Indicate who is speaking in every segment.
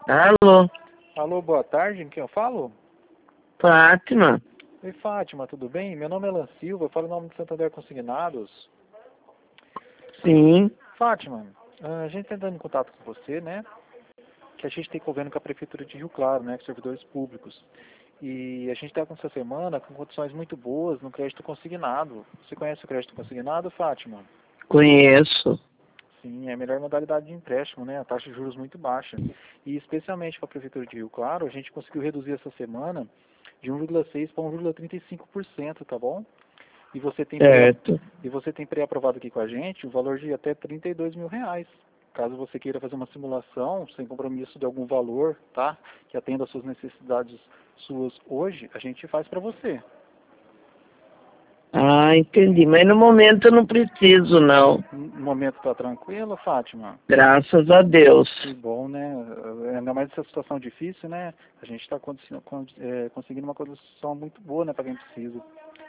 Speaker 1: Alô,
Speaker 2: Alô, boa tarde, com quem eu falo?
Speaker 1: Fátima?
Speaker 2: Oi, Fátima, tudo bem? Meu nome é Alan Silva, eu falo em nome do Santander Consignados.
Speaker 1: Sim,
Speaker 2: Fátima, a gente está entrando em contato com você, né? Que a gente tem convênio com a Prefeitura de Rio Claro, né? Com servidores públicos. E a gente está com essa semana com condições muito boas no crédito consignado. Você conhece o crédito consignado, Fátima?
Speaker 1: conheço.
Speaker 2: Sim, é a melhor modalidade de empréstimo, né? A taxa de juros muito baixa. E especialmente para a Prefeitura de Rio Claro, a gente conseguiu reduzir essa semana de 1,6 para 1,35%, tá bom? E você tem pré
Speaker 1: Certo.
Speaker 2: e você tem pré-aprovado aqui com a gente o valor de até R$ 32.000. Caso você queira fazer uma simulação sem compromisso de algum valor, tá? Que atenda às suas necessidades suas hoje, a gente faz para você.
Speaker 1: Ah, entendi. Mas no momento eu não preciso, não.
Speaker 2: No momento está tranquilo, Fátima?
Speaker 1: Graças a Deus.
Speaker 2: Que bom, né? Ainda mais essa situação difícil, né? A gente está conseguindo uma condição muito boa, né, para quem precisa.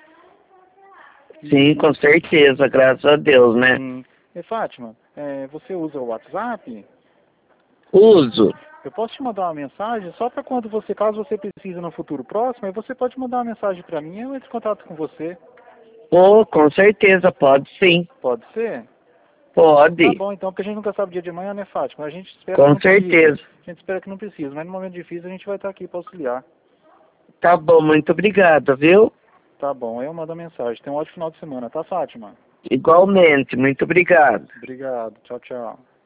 Speaker 1: Sim,
Speaker 2: E,
Speaker 1: com certeza, graças a Deus, né?
Speaker 2: sim. E Fátima, você usa o WhatsApp?
Speaker 1: Uso.
Speaker 2: Eu posso te mandar uma mensagem só para quando você, caso você precise no futuro próximo, aí você pode mandar uma mensagem para mim e eu entro em contato com você.
Speaker 1: Oh, com certeza, pode sim.
Speaker 2: Pode ser? Tá
Speaker 1: Pode.
Speaker 2: bom, então, porque a gente nunca sabe o dia de manhã, né, Fátima? A gente espera que
Speaker 1: Com
Speaker 2: não precise.
Speaker 1: certeza.
Speaker 2: A gente espera que não precise, mas no momento difícil a gente vai estar aqui para auxiliar.
Speaker 1: Tá bom, muito obrigada, viu?
Speaker 2: Tá bom, aí eu mando a mensagem. Tenha um ótimo final de semana, tá, Fátima?
Speaker 1: Igualmente, muito obrigado.
Speaker 2: Obrigado. Tchau, tchau.